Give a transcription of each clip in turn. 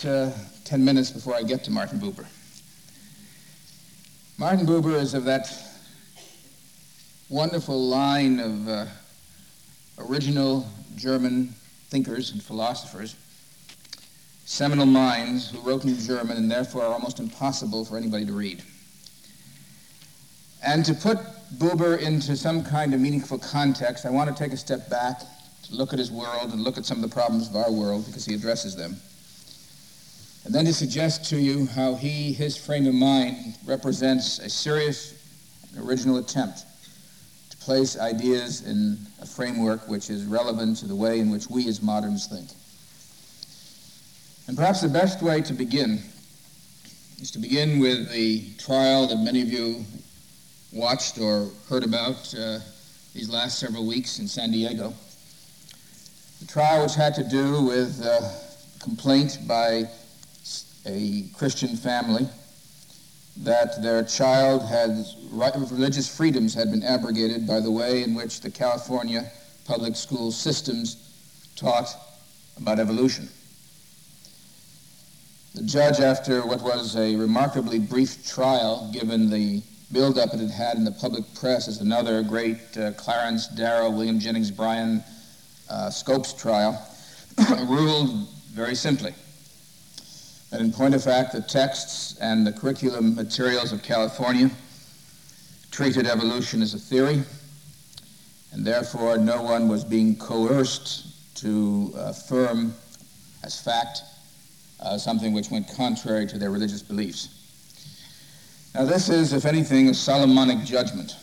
10 minutes before I get to Martin Buber. Martin Buber is of that wonderful line of original German thinkers and philosophers, seminal minds who wrote in German and therefore are almost impossible for anybody to read. And to put Buber into some kind of meaningful context, I want to take a step back to look at his world and look at some of the problems of our world because he addresses them. And then to suggest to you how his frame of mind represents a serious and original attempt to place ideas in a framework which is relevant to the way in which we as moderns think. And perhaps the best way to begin is to begin with the trial that many of you watched or heard about these last several weeks in San Diego. The trial which had to do with a complaint by a Christian family that their child religious freedoms had been abrogated by the way in which the California public school systems taught about evolution. The judge, after what was a remarkably brief trial, given the build-up it had had in the public press as another great Clarence Darrow, William Jennings Bryan Scopes trial, ruled very simply that in point of fact the texts and the curriculum materials of California treated evolution as a theory, and therefore no one was being coerced to affirm as fact something which went contrary to their religious beliefs. Now this is, if anything, a Solomonic judgment,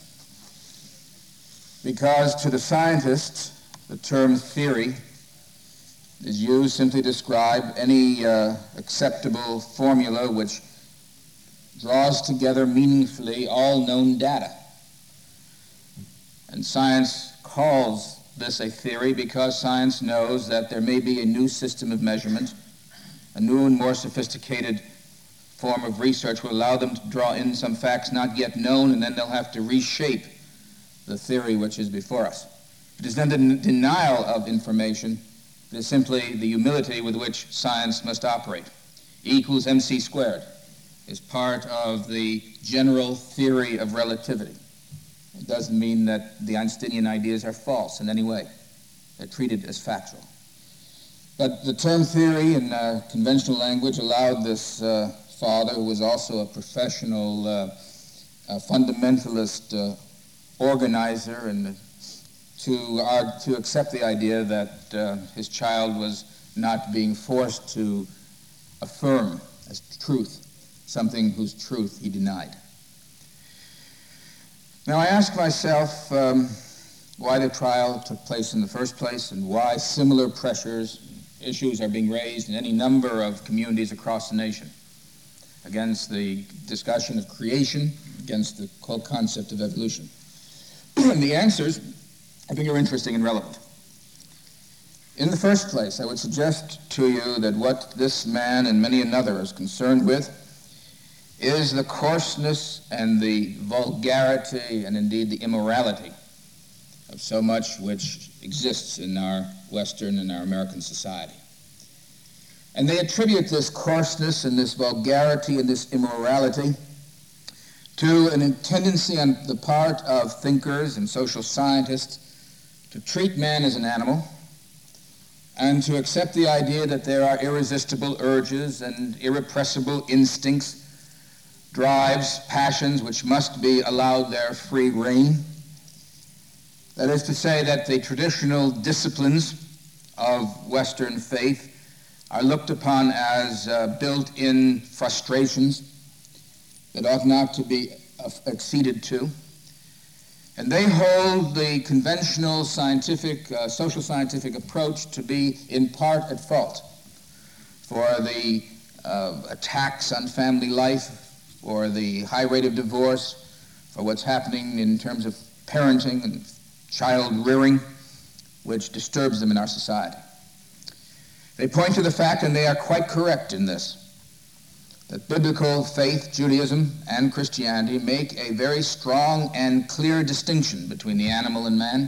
because to the scientists the term theory is used simply to describe any acceptable formula which draws together meaningfully all known data. And science calls this a theory because science knows that there may be a new system of measurement, a new and more sophisticated form of research will allow them to draw in some facts not yet known, and then they'll have to reshape the theory which is before us. It is not the denial of information, it is simply the humility with which science must operate. E equals mc squared is part of the general theory of relativity. It doesn't mean that the Einsteinian ideas are false in any way. They're treated as factual. But the term theory in conventional language allowed this father, who was also a professional fundamentalist organizer, and to accept the idea that his child was not being forced to affirm as truth something whose truth he denied. Now I ask myself why the trial took place in the first place and why similar issues are being raised in any number of communities across the nation against the discussion of creation, against the whole concept of evolution. And the answers, I think, are interesting and relevant. In the first place, I would suggest to you that what this man and many another is concerned with is the coarseness and the vulgarity and indeed the immorality of so much which exists in our Western and our American society. And they attribute this coarseness and this vulgarity and this immorality to a tendency on the part of thinkers and social scientists to treat man as an animal and to accept the idea that there are irresistible urges and irrepressible instincts, drives, passions which must be allowed their free rein. That is to say that the traditional disciplines of Western faith are looked upon as built-in frustrations that ought not to be acceded to. And they hold the conventional scientific, social scientific approach to be in part at fault for the attacks on family life, for the high rate of divorce, for what's happening in terms of parenting and child rearing, which disturbs them in our society. They point to the fact, and they are quite correct in this, that biblical faith, Judaism, and Christianity make a very strong and clear distinction between the animal and man,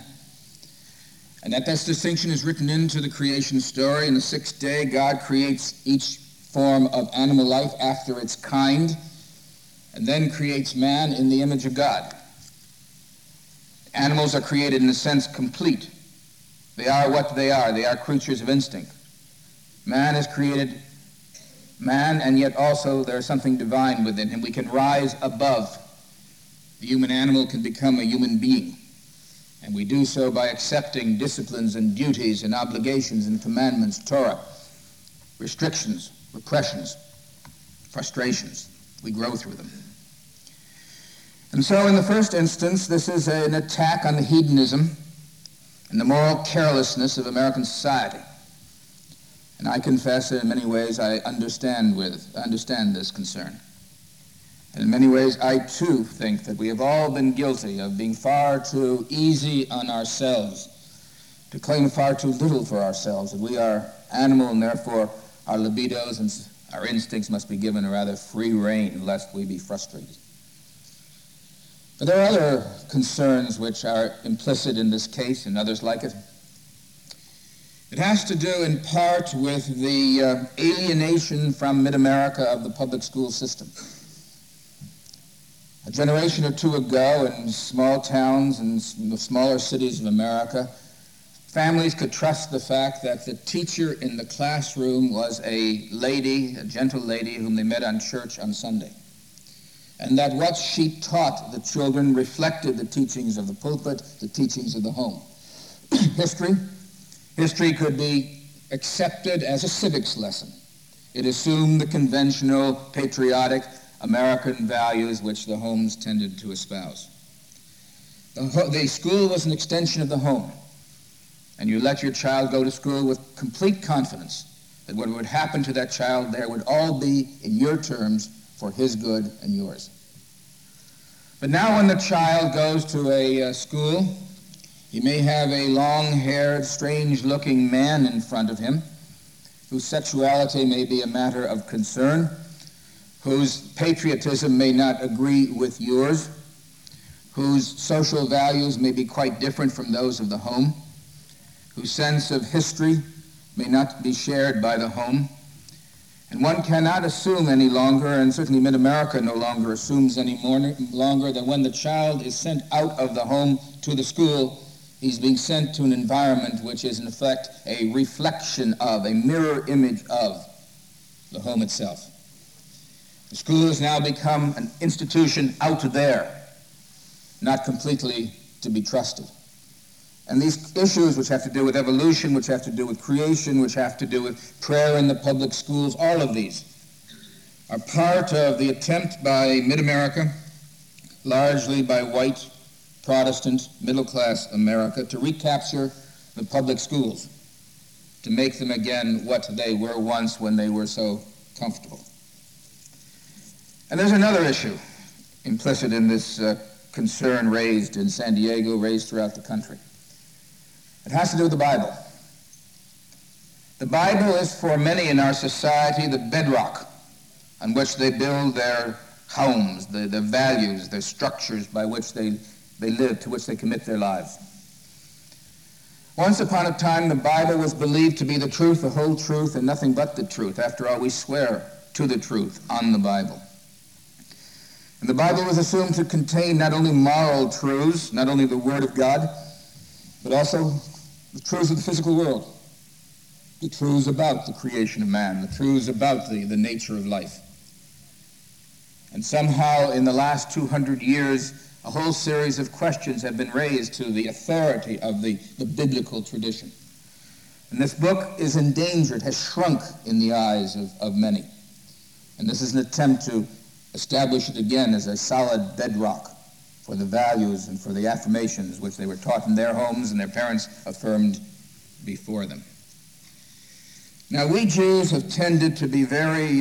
and that this distinction is written into the creation story. In the sixth day, God creates each form of animal life after its kind, and then creates man in the image of God. Animals are created in a sense complete. They are what they are. They are creatures of instinct. Man is created man, and yet also there is something divine within him. We can rise above. The human animal can become a human being. And we do so by accepting disciplines and duties and obligations and commandments, Torah, restrictions, repressions, frustrations. We grow through them. And so in the first instance, this is an attack on the hedonism and the moral carelessness of American society. And I confess that in many ways I understand this concern. And in many ways I too think that we have all been guilty of being far too easy on ourselves, to claim far too little for ourselves, that we are animal and therefore our libidos and our instincts must be given a rather free rein lest we be frustrated. But there are other concerns which are implicit in this case and others like it. It has to do in part with the alienation from mid-America of the public school system. A generation or two ago in small towns and the smaller cities of America, families could trust the fact that the teacher in the classroom was a lady, a gentle lady whom they met on church on Sunday. And that what she taught the children reflected the teachings of the pulpit, the teachings of the home. History could be accepted as a civics lesson. It assumed the conventional, patriotic American values which the homes tended to espouse. The school was an extension of the home, and you let your child go to school with complete confidence that what would happen to that child there would all be in your terms for his good and yours. But now when the child goes to a school, he may have a long-haired, strange-looking man in front of him whose sexuality may be a matter of concern, whose patriotism may not agree with yours, whose social values may be quite different from those of the home, whose sense of history may not be shared by the home. And one cannot assume any longer, and certainly Mid-America no longer assumes any longer, that when the child is sent out of the home to the school, he's being sent to an environment which is in effect a reflection of, a mirror image of the home itself. The school has now become an institution out there, not completely to be trusted. And these issues which have to do with evolution, which have to do with creation, which have to do with prayer in the public schools, all of these are part of the attempt by Mid-America, largely by white, Protestant, middle-class America, to recapture the public schools, to make them again what they were once when they were so comfortable. And there's another issue implicit in this concern raised in San Diego, raised throughout the country. It has to do with the Bible. The Bible is for many in our society the bedrock on which they build their homes, their values, their structures by which they live, to which they commit their lives. Once upon a time, the Bible was believed to be the truth, the whole truth, and nothing but the truth. After all, we swear to the truth on the Bible. And the Bible was assumed to contain not only moral truths, not only the Word of God, but also the truths of the physical world, the truths about the creation of man, the truths about the nature of life. And somehow in the last 200 years, a whole series of questions have been raised to the authority of the biblical tradition. And this book is endangered, has shrunk in the eyes of many. And this is an attempt to establish it again as a solid bedrock for the values and for the affirmations which they were taught in their homes and their parents affirmed before them. Now, we Jews have tended to be very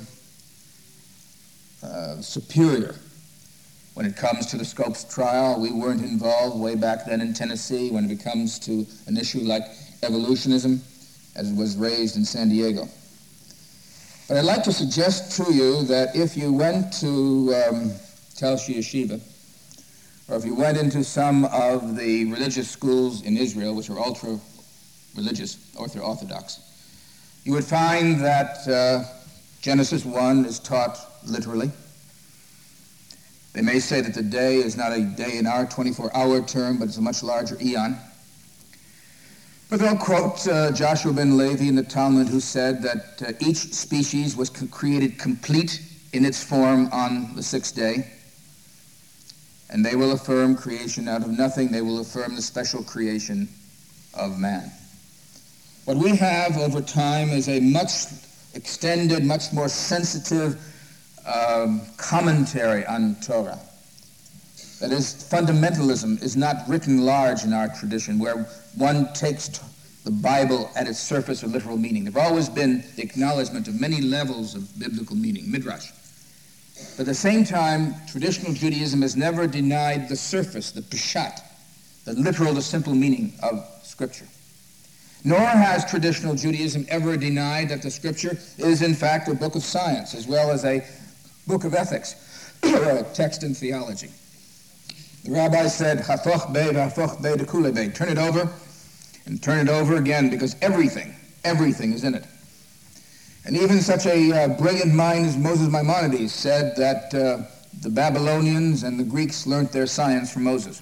superior when it comes to the Scopes trial. We weren't involved way back then in Tennessee when it comes to an issue like evolutionism, as it was raised in San Diego. But I'd like to suggest to you that if you went to Tel Shia Yeshiva, or if you went into some of the religious schools in Israel, which are ultra-religious, ultra-Orthodox, you would find that Genesis 1 is taught literally. They may say that the day is not a day in our 24-hour term, but it's a much larger eon. But they'll quote Joshua ben Levi in the Talmud, who said that each species was created complete in its form on the sixth day. And they will affirm creation out of nothing. They will affirm the special creation of man. What we have over time is a much extended, much more sensitive commentary on Torah. That is, fundamentalism is not written large in our tradition, where one takes the Bible at its surface or literal meaning. There have always been the acknowledgement of many levels of biblical meaning, midrash. But at the same time, traditional Judaism has never denied the surface, the peshat, the literal, the simple meaning of Scripture. Nor has traditional Judaism ever denied that the Scripture is, in fact, a book of science, as well as a book of ethics, or a text in theology. The rabbi said, "Hafoch bei v'hafoch bei dekule bei." Turn it over and turn it over again, because everything is in it. And even such a brilliant mind as Moses Maimonides said that the Babylonians and the Greeks learned their science from Moses.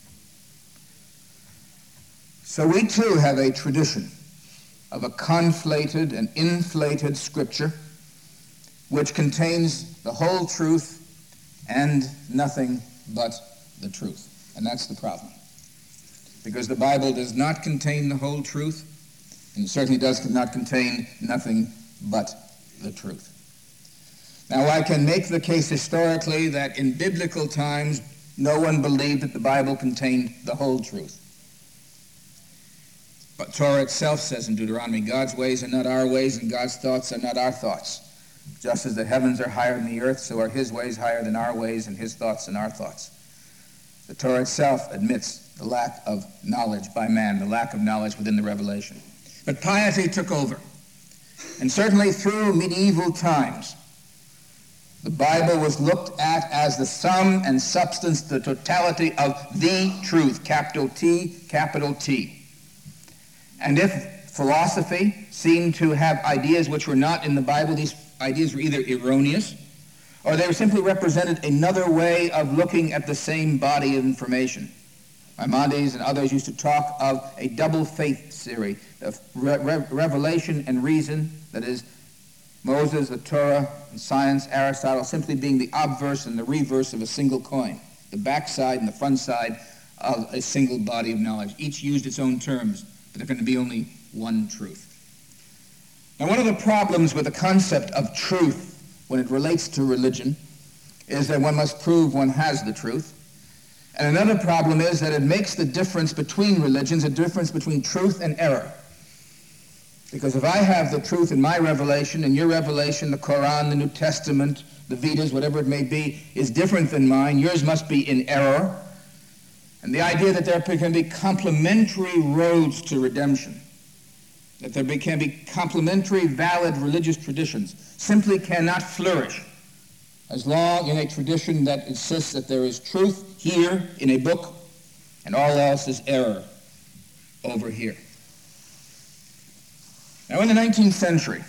So we too have a tradition of a conflated and inflated Scripture which contains the whole truth and nothing but the truth. And that's the problem. Because the Bible does not contain the whole truth, and it certainly does not contain nothing but the truth. Now, I can make the case historically that in biblical times, no one believed that the Bible contained the whole truth. But Torah itself says in Deuteronomy, God's ways are not our ways, and God's thoughts are not our thoughts. Just as the heavens are higher than the earth, so are his ways higher than our ways, and his thoughts than our thoughts. The Torah itself admits the lack of knowledge by man, the lack of knowledge within the revelation. But piety took over. And certainly through medieval times, the Bible was looked at as the sum and substance, the totality of the truth, capital T, capital T. And if philosophy seemed to have ideas which were not in the Bible, these ideas were either erroneous or they simply represented another way of looking at the same body of information. Maimonides and others used to talk of a double faith theory of revelation and reason, that is, Moses, the Torah, and science, Aristotle, simply being the obverse and the reverse of a single coin, the backside and the front side of a single body of knowledge. Each used its own terms, but there can be only one truth. Now, one of the problems with the concept of truth when it relates to religion is that one must prove one has the truth. And another problem is that it makes the difference between religions a difference between truth and error. Because if I have the truth in my revelation, and your revelation, the Quran, the New Testament, the Vedas, whatever it may be, is different than mine, yours must be in error. And the idea that there can be complementary roads to redemption, that there can be complementary valid religious traditions, simply cannot flourish as long in a tradition that insists that there is truth here in a book and all else is error over here. Now, in the 19th century,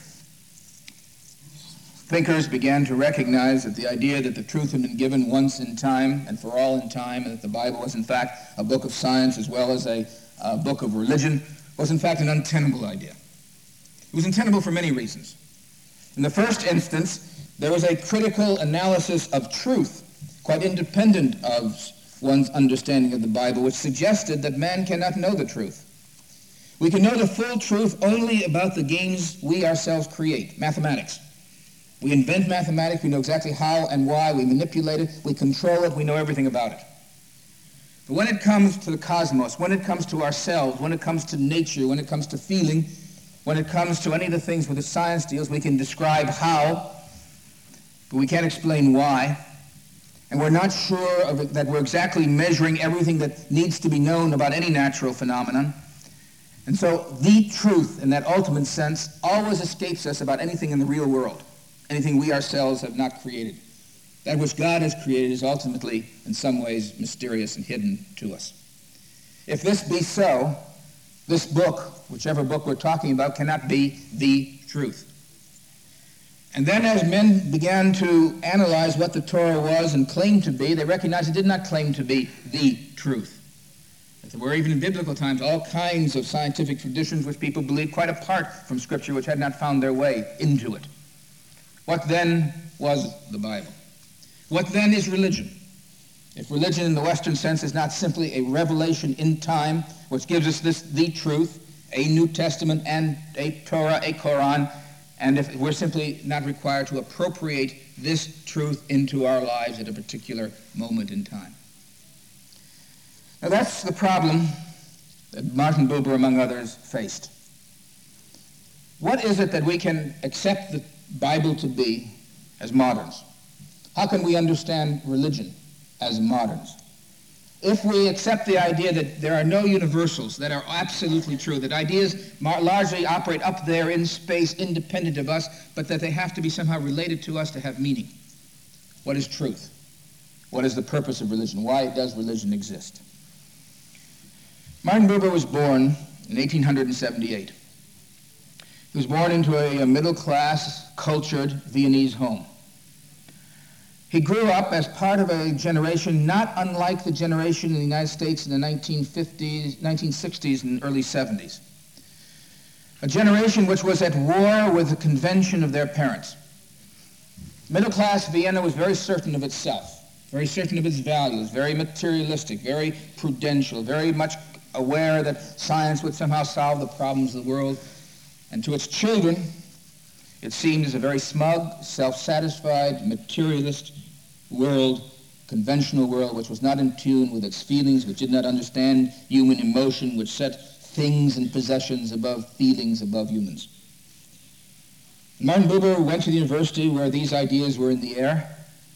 thinkers began to recognize that the idea that the truth had been given once in time and for all in time, and that the Bible was in fact a book of science as well as a book of religion, was in fact an untenable idea. It was untenable for many reasons. In the first instance, there was a critical analysis of truth, quite independent of one's understanding of the Bible, which suggested that man cannot know the truth. We can know the full truth only about the games we ourselves create, mathematics. We invent mathematics, we know exactly how and why, we manipulate it, we control it, we know everything about it. But when it comes to the cosmos, when it comes to ourselves, when it comes to nature, when it comes to feeling, when it comes to any of the things with the science deals, we can describe how, but we can't explain why. And we're not sure that we're exactly measuring everything that needs to be known about any natural phenomenon. And so the truth, in that ultimate sense, always escapes us about anything in the real world, anything we ourselves have not created. That which God has created is ultimately, in some ways, mysterious and hidden to us. If this be so, this book, whichever book we're talking about, cannot be the truth. And then as men began to analyze what the Torah was and claimed to be, they recognized it did not claim to be the truth. That there were, even in biblical times, all kinds of scientific traditions which people believed quite apart from Scripture, which had not found their way into it. What then was the Bible? What then is religion? If religion in the Western sense is not simply a revelation in time, which gives us the truth, a New Testament and a Torah, a Quran, and if we're simply not required to appropriate this truth into our lives at a particular moment in time. Now that's the problem that Martin Buber, among others, faced. What is it that we can accept the Bible to be as moderns? How can we understand religion as moderns? If we accept the idea that there are no universals that are absolutely true, that ideas largely operate up there in space independent of us, but that they have to be somehow related to us to have meaning. What is truth? What is the purpose of religion? Why does religion exist? Martin Buber was born in 1878. He was born into a middle-class, cultured Viennese home. He grew up as part of a generation not unlike the generation in the United States in the 1950s, 1960s and early 70s. A generation which was at war with the convention of their parents. Middle-class Vienna was very certain of itself, very certain of its values, very materialistic, very prudential, very much aware that science would somehow solve the problems of the world. And to its children, it seemed as a very smug, self-satisfied, materialist world, conventional world, which was not in tune with its feelings, which did not understand human emotion, which set things and possessions above feelings, above humans. Martin Buber went to the university where these ideas were in the air,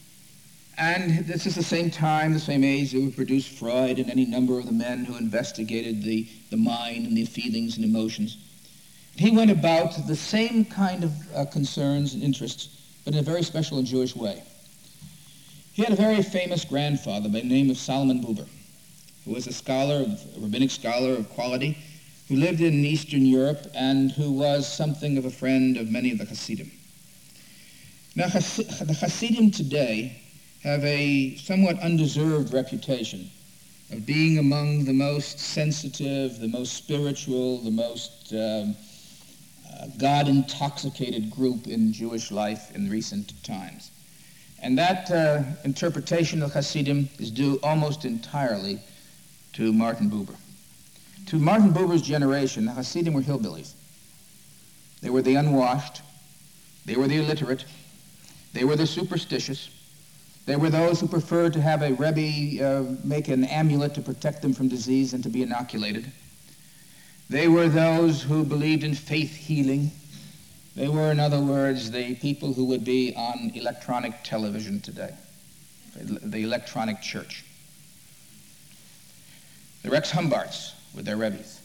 and this is the same time, the same age that would produce Freud and any number of the men who investigated the mind and the feelings and emotions. He went about the same kind of concerns and interests, but in a very special and Jewish way. He had a very famous grandfather by the name of Solomon Buber, who was a rabbinic scholar of quality, who lived in Eastern Europe and who was something of a friend of many of the Hasidim. Now, the Hasidim today have a somewhat undeserved reputation of being among the most sensitive, the most spiritual, the most God-intoxicated group in Jewish life in recent times. And that interpretation of Hasidim is due almost entirely to Martin Buber. To Martin Buber's generation, the Hasidim were hillbillies. They were the unwashed. They were the illiterate. They were the superstitious. They were those who preferred to have a Rebbe make an amulet to protect them from disease and to be inoculated. They were those who believed in faith healing. They were, in other words, the people who would be on electronic television today, the electronic church. The Rex Humbarts with their Rebbe's.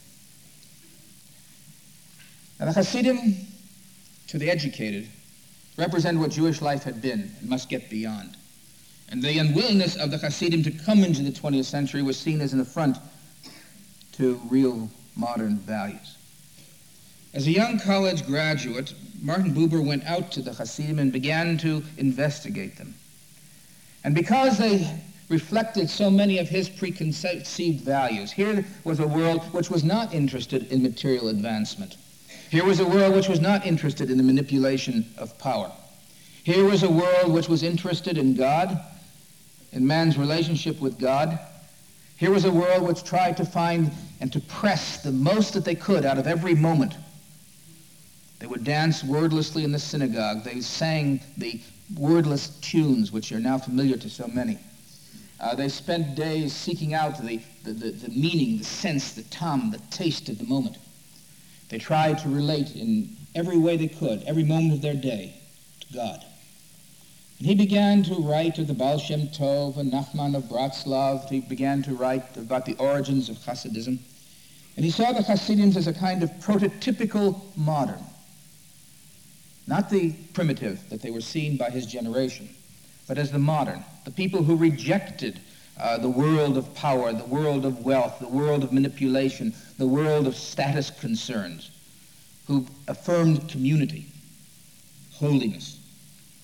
Now the Hasidim, to the educated, represent what Jewish life had been and must get beyond. And the unwillingness of the Hasidim to come into the 20th century was seen as an affront to real modern values. As a young college graduate, Martin Buber went out to the Hasidim and began to investigate them. And because they reflected so many of his preconceived values, here was a world which was not interested in material advancement. Here was a world which was not interested in the manipulation of power. Here was a world which was interested in God, in man's relationship with God. Here was a world which tried to find and to press the most that they could out of every moment. They would dance wordlessly in the synagogue. They sang the wordless tunes, which are now familiar to so many. They spent days seeking out the meaning, the sense, the tom, the taste of the moment. They tried to relate in every way they could, every moment of their day, to God. And he began to write of the Baal Shem Tov and Nachman of Bratslav. He began to write about the origins of Hasidism. And he saw the Hasidim as a kind of prototypical modern. Not the primitive that they were seen by his generation, but as the modern, the people who rejected the world of power, the world of wealth, the world of manipulation, the world of status concerns, who affirmed community, holiness,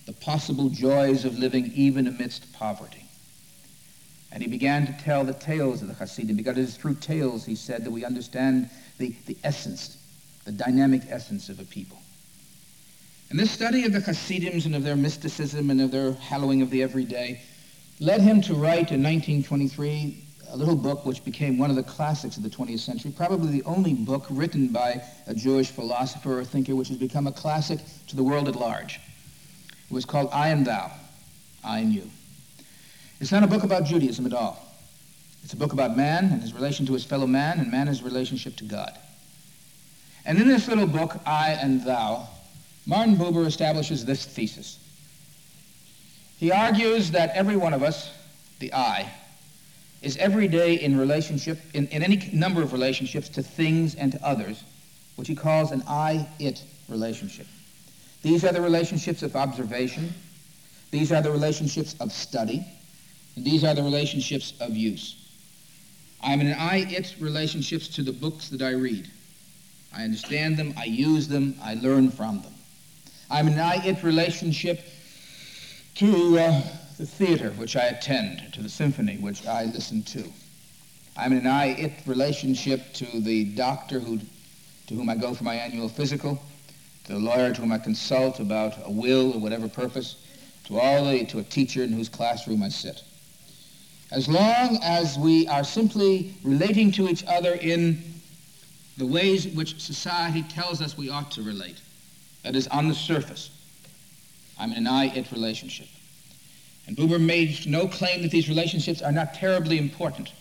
the possible joys of living even amidst poverty. And he began to tell the tales of the Hasidim, because it is through tales, he said, that we understand the essence, the dynamic essence of a people. And this study of the Hasidim and of their mysticism and of their hallowing of the everyday led him to write in 1923 a little book which became one of the classics of the 20th century, probably the only book written by a Jewish philosopher or thinker which has become a classic to the world at large. It was called I and Thou, I and You. It's not a book about Judaism at all. It's a book about man and his relation to his fellow man and man's relationship to God. And in this little book, I and Thou, Martin Buber establishes this thesis. He argues that every one of us, the I, is every day in relationship, in any number of relationships to things and to others, which he calls an I-it relationship. These are the relationships of observation. These are the relationships of study. And these are the relationships of use. I'm in an I-it relationships to the books that I read. I understand them, I use them, I learn from them. I'm in an I-it relationship to the theater, which I attend, to the symphony, which I listen to. I'm in an I-it relationship to the doctor to whom I go for my annual physical, to the lawyer to whom I consult about a will or whatever purpose, to a teacher in whose classroom I sit. As long as we are simply relating to each other in the ways in which society tells us we ought to relate, that is, on the surface, I'm in an I-it relationship. And Buber made no claim that these relationships are not terribly important.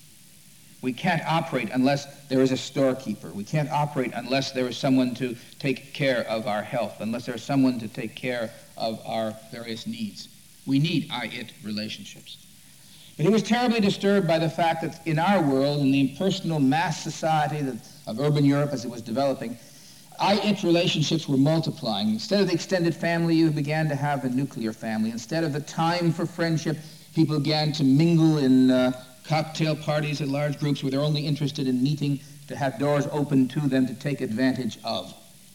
We can't operate unless there is a storekeeper. We can't operate unless there is someone to take care of our health, unless there is someone to take care of our various needs. We need I-it relationships. But he was terribly disturbed by the fact that in our world, in the impersonal mass society of urban Europe as it was developing, I-it relationships were multiplying. Instead of the extended family, you began to have a nuclear family. Instead of the time for friendship, people began to mingle in cocktail parties at large groups where they're only interested in meeting to have doors open to them to take advantage of.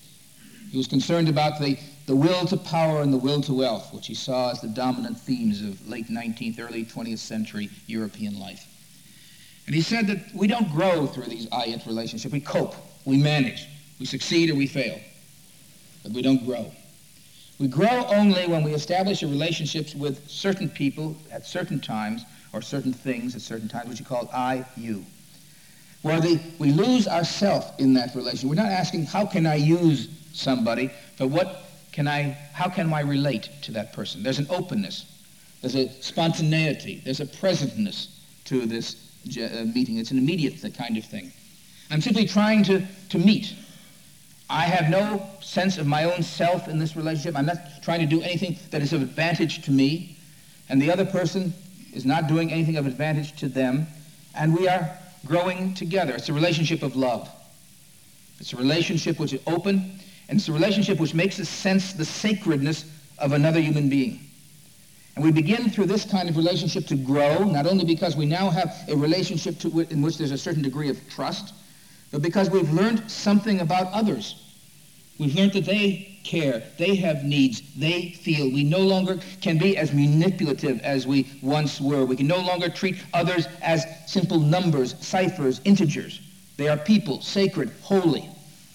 He was concerned about the will to power and the will to wealth, which he saw as the dominant themes of late 19th, early 20th century European life. And he said that we don't grow through these I-it relationships. We cope, we manage, we succeed or we fail, but we don't grow. We grow only when we establish a relationships with certain people at certain times or certain things at certain times, which he called I-you, where we lose ourself in that relation. We're not asking, how can I use somebody, but how can I relate to that person? There's an openness, there's a spontaneity, there's a presentness to this meeting. It's an immediate kind of thing. I'm simply trying to meet. I have no sense of my own self in this relationship. I'm not trying to do anything that is of advantage to me, and the other person is not doing anything of advantage to them, and we are growing together. It's a relationship of love. It's a relationship which is open, and it's a relationship which makes us sense the sacredness of another human being. And we begin through this kind of relationship to grow, not only because we now have a relationship in which there's a certain degree of trust, but because we've learned something about others. We've learned that they care, they have needs, they feel. We no longer can be as manipulative as we once were. We can no longer treat others as simple numbers, ciphers, integers. They are people, sacred, holy.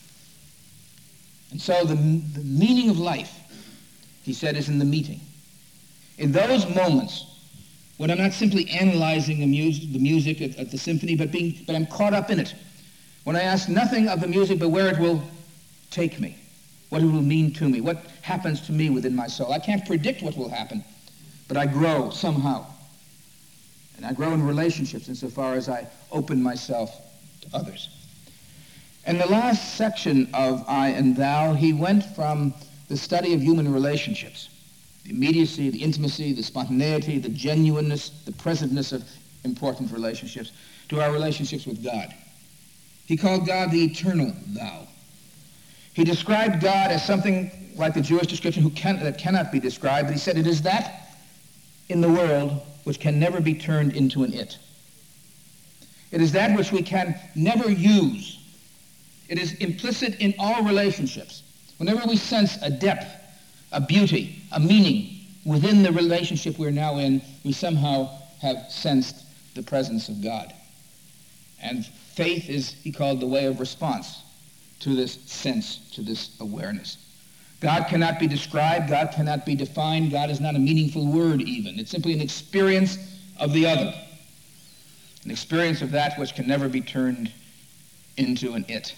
And so the meaning of life, he said, is in the meeting. In those moments when I'm not simply analyzing the music at the symphony, but I'm caught up in it. When I ask nothing of the music but where it will take me, what it will mean to me, what happens to me within my soul. I can't predict what will happen, but I grow somehow. And I grow in relationships insofar as I open myself to others. In the last section of I and Thou, he went from the study of human relationships, the immediacy, the intimacy, the spontaneity, the genuineness, the presentness of important relationships, to our relationships with God. He called God the eternal Thou. He described God as something like the Jewish description that cannot be described, but he said it is that in the world which can never be turned into an it. It is that which we can never use. It is implicit in all relationships. Whenever we sense a depth, a beauty, a meaning within the relationship we're now in. We somehow have sensed the presence of God. And faith is, he called, the way of response to this sense, to this awareness. God cannot be described. God cannot be defined. God is not a meaningful word even. It's simply an experience of the other, an experience of that which can never be turned into an it.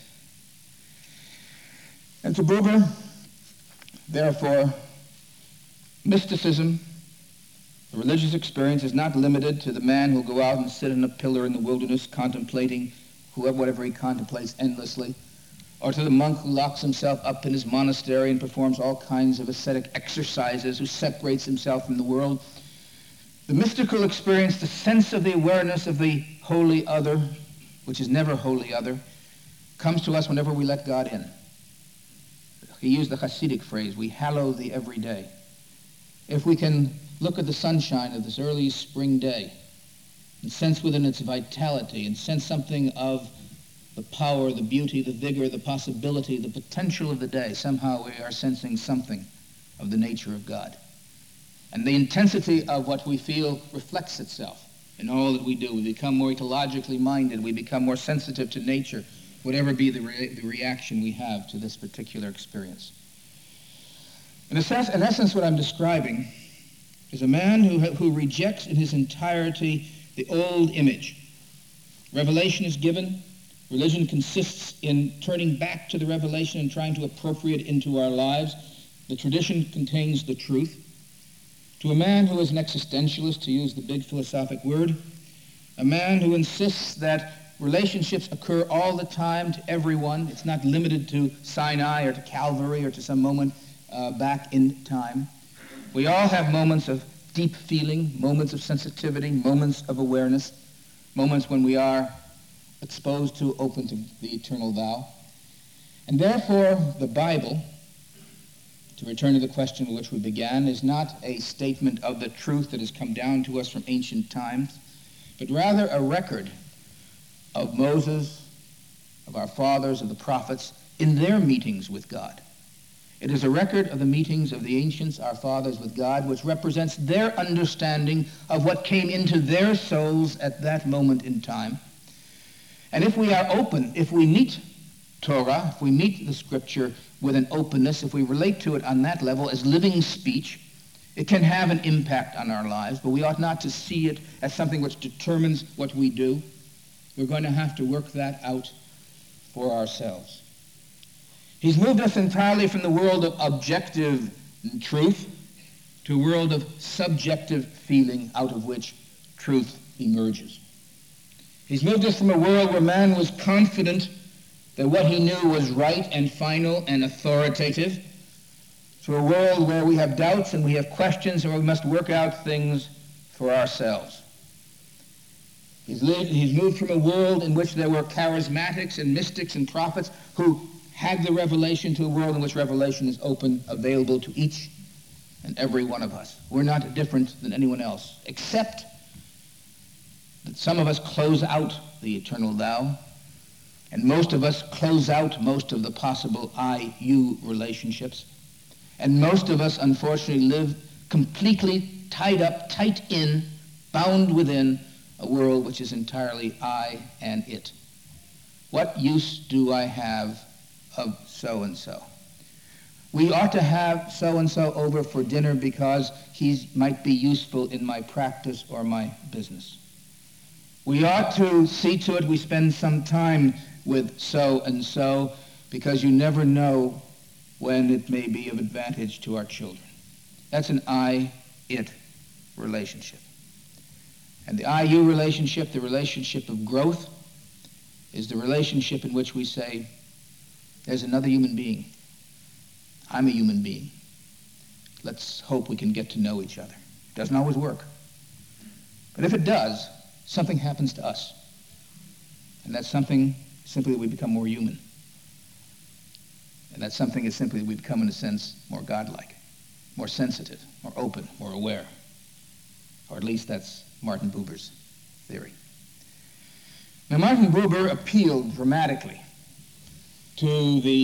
And to Buber, therefore, mysticism, the religious experience, is not limited to the man who'll go out and sit in a pillar in the wilderness contemplating whatever he contemplates endlessly, or to the monk who locks himself up in his monastery and performs all kinds of ascetic exercises, who separates himself from the world. The mystical experience, the sense of the awareness of the holy other, which is never wholly other, comes to us whenever we let God in. He used the Hasidic phrase, we hallow thee every day. If we can look at the sunshine of this early spring day and sense within its vitality and sense something of the power, the beauty, the vigor, the possibility, the potential of the day, somehow we are sensing something of the nature of God. And the intensity of what we feel reflects itself in all that we do. We become more ecologically minded. We become more sensitive to nature, whatever be the reaction we have to this particular experience. In essence, what I'm describing is a man who rejects in his entirety the old image. Revelation is given. Religion consists in turning back to the revelation and trying to appropriate it into our lives. The tradition contains the truth. To a man who is an existentialist, to use the big philosophic word, a man who insists that relationships occur all the time to everyone, it's not limited to Sinai or to Calvary or to some moment back in time. We all have moments of deep feeling, moments of sensitivity, moments of awareness, moments when we are exposed to, open to the eternal thou. And therefore, the Bible, to return to the question with which we began, is not a statement of the truth that has come down to us from ancient times, but rather a record of Moses, of our fathers, of the prophets, in their meetings with God. It is a record of the meetings of the ancients, our fathers, with God, which represents their understanding of what came into their souls at that moment in time. And if we are open, if we meet Torah, if we meet the Scripture with an openness, if we relate to it on that level as living speech, it can have an impact on our lives, but we ought not to see it as something which determines what we do. We're going to have to work that out for ourselves. He's moved us entirely from the world of objective truth to a world of subjective feeling out of which truth emerges. He's moved us from a world where man was confident that what he knew was right and final and authoritative to a world where we have doubts and we have questions and we must work out things for ourselves. He's moved from a world in which there were charismatics and mystics and prophets who had the revelation to a world in which revelation is open, available to each and every one of us. We're not different than anyone else, except that some of us close out the eternal thou, and most of us close out most of the possible I-you relationships, and most of us, unfortunately, live completely tied up, tight in, bound within a world which is entirely I and it. What use do I have of so-and-so? We ought to have so-and-so over for dinner because he might be useful in my practice or my business. We ought to see to it we spend some time with so-and-so because you never know when it may be of advantage to our children. That's an I-it relationship. And the I-you relationship, the relationship of growth, is the relationship in which we say, there's another human being. I'm a human being. Let's hope we can get to know each other. It doesn't always work. But if it does, something happens to us. And that something simply that we become more human. And that something is simply that we become, in a sense, more godlike, more sensitive, more open, more aware. Or at least that's Martin Buber's theory. Now, Martin Buber appealed dramatically to the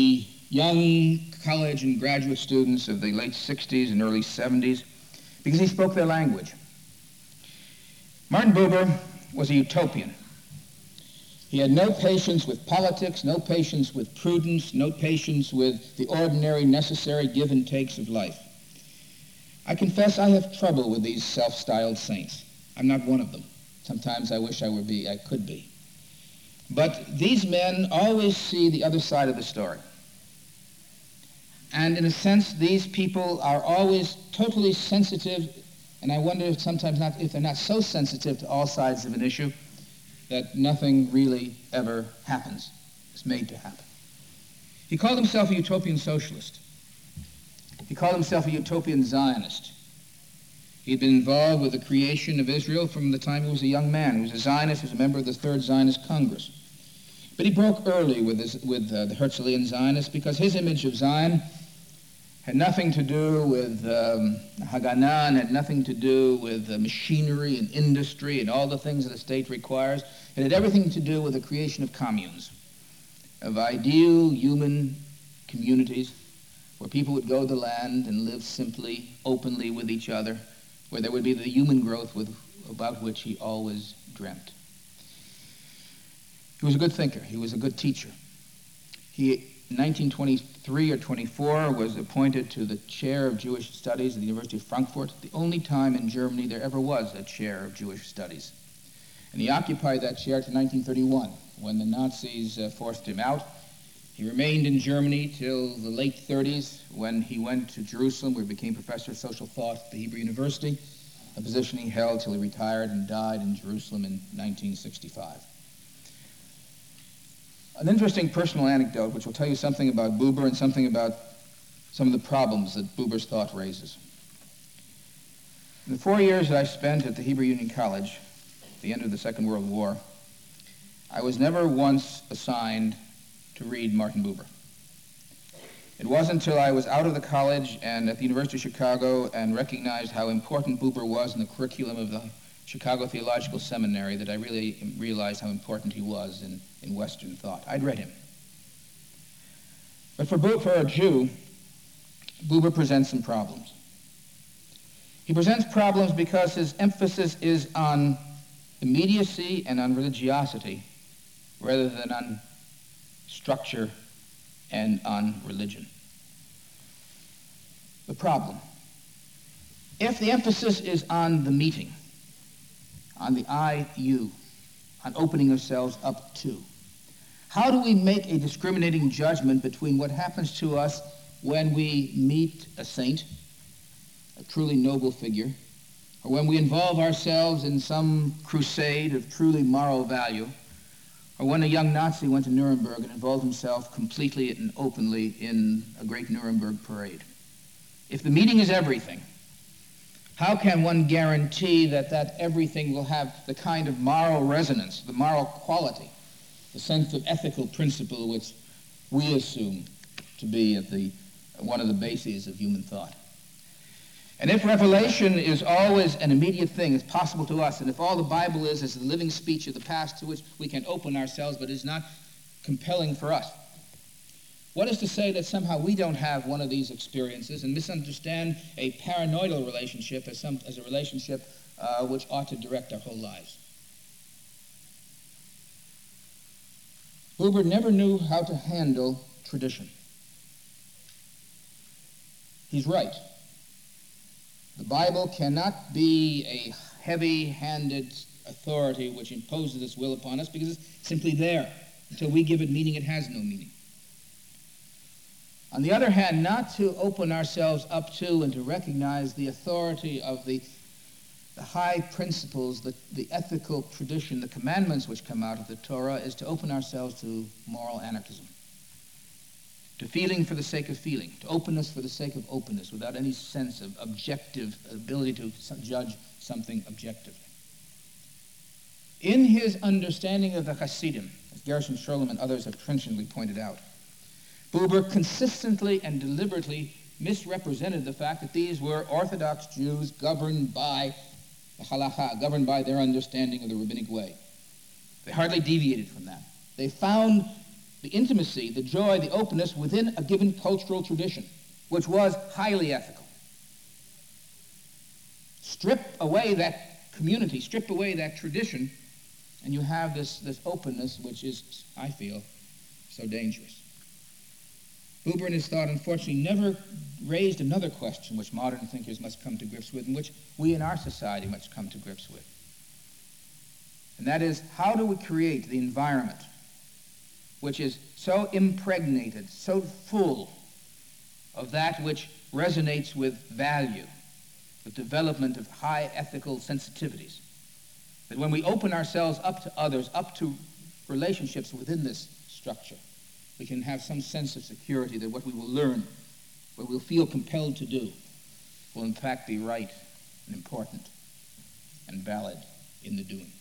young college and graduate students of the late 60s and early 70s because he spoke their language. Martin Buber was a utopian. He had no patience with politics, no patience with prudence, no patience with the ordinary, necessary give and takes of life. I confess I have trouble with these self-styled saints. I'm not one of them. Sometimes I wish I could be. But these men always see the other side of the story. And in a sense, these people are always totally sensitive, and I wonder if sometimes if they're not so sensitive to all sides of an issue that nothing really ever happens. It's made to happen. He called himself a utopian socialist. He called himself a utopian Zionist. He had been involved with the creation of Israel from the time he was a young man. He was a Zionist. He was a member of the Third Zionist Congress. But he broke early with the Herzlian Zionists because his image of Zion had nothing to do with Haganah, and had nothing to do with machinery and industry and all the things that a state requires. It had everything to do with the creation of communes, of ideal human communities where people would go to the land and live simply, openly with each other, where there would be the human growth about which he always dreamt. He was a good thinker. He was a good teacher. He, in 1923 or 24, was appointed to the chair of Jewish studies at the University of Frankfurt, the only time in Germany there ever was a chair of Jewish studies. And he occupied that chair till 1931, when the Nazis forced him out. He remained in Germany till the late 30s, when he went to Jerusalem, where he became professor of social thought at the Hebrew University, a position he held till he retired and died in Jerusalem in 1965. An interesting personal anecdote, which will tell you something about Buber and something about some of the problems that Buber's thought raises. In the 4 years that I spent at the Hebrew Union College, at the end of the Second World War, I was never once assigned to read Martin Buber. It wasn't until I was out of the college and at the University of Chicago and recognized how important Buber was in the curriculum of the Chicago Theological Seminary that I really realized how important he was in Western thought. I'd read him. But for a Jew, Buber presents some problems. He presents problems because his emphasis is on immediacy and on religiosity rather than on structure and on religion. The problem. If the emphasis is on the meeting, on the I-you, on opening ourselves up to, how do we make a discriminating judgment between what happens to us when we meet a saint, a truly noble figure, or when we involve ourselves in some crusade of truly moral value, or when a young Nazi went to Nuremberg and involved himself completely and openly in a great Nuremberg parade? If the meeting is everything, how can one guarantee that that everything will have the kind of moral resonance, the moral quality, the sense of ethical principle which we assume to be at one of the bases of human thought? And if revelation is always an immediate thing, it's possible to us, and if all the Bible is the living speech of the past to which we can open ourselves but is not compelling for us, what is to say that somehow we don't have one of these experiences and misunderstand a paranoidal relationship as a relationship which ought to direct our whole lives? Buber never knew how to handle tradition. He's right. The Bible cannot be a heavy-handed authority which imposes its will upon us because it's simply there. Until we give it meaning, it has no meaning. On the other hand, not to open ourselves up to and to recognize the authority of the high principles, the ethical tradition, the commandments which come out of the Torah, is to open ourselves to moral anarchism, to feeling for the sake of feeling, to openness for the sake of openness, without any sense of objective ability to judge something objectively. In his understanding of the Hasidim, as Gershon Scholem and others have trenchantly pointed out, Buber consistently and deliberately misrepresented the fact that these were Orthodox Jews governed by the halakha, governed by their understanding of the rabbinic way. They hardly deviated from that. They found the intimacy, the joy, the openness within a given cultural tradition, which was highly ethical. Strip away that community, strip away that tradition, and you have this openness which is, I feel, so dangerous. Buber in his thought, unfortunately, never raised another question which modern thinkers must come to grips with, and which we in our society must come to grips with. And that is, how do we create the environment which is so impregnated, so full of that which resonates with value, the development of high ethical sensitivities, that when we open ourselves up to others, up to relationships within this structure, we can have some sense of security that what we will learn, what we'll feel compelled to do, will in fact be right and important and valid in the doing.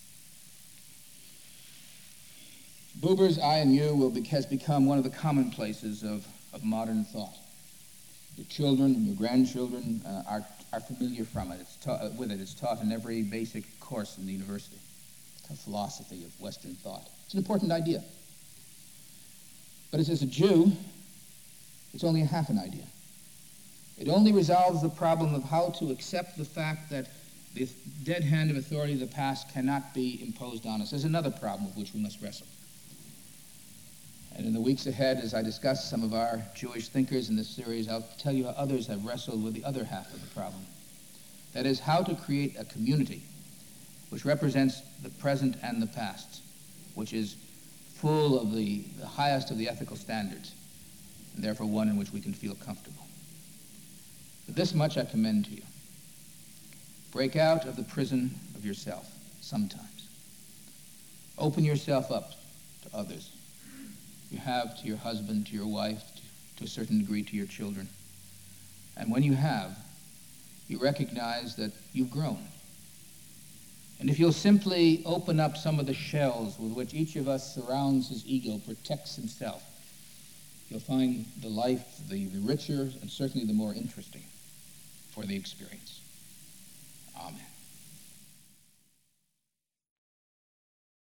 Buber's I and You has become one of the commonplaces of modern thought. Your children and your grandchildren are familiar from it. It's taught in every basic course in the university. The philosophy of Western thought. It's an important idea. But as a Jew, it's only a half an idea. It only resolves the problem of how to accept the fact that the dead hand of authority of the past cannot be imposed on us. There's another problem with which we must wrestle. And in the weeks ahead, as I discuss some of our Jewish thinkers in this series, I'll tell you how others have wrestled with the other half of the problem. That is, how to create a community which represents the present and the past, which is full of the highest of the ethical standards, and therefore one in which we can feel comfortable. But this much I commend to you. Break out of the prison of yourself sometimes. Open yourself up to others. You have to your husband, to your wife, to a certain degree to your children. And when you have, you recognize that you've grown. And if you'll simply open up some of the shells with which each of us surrounds his ego, protects himself, you'll find the life the richer and certainly the more interesting for the experience. Amen.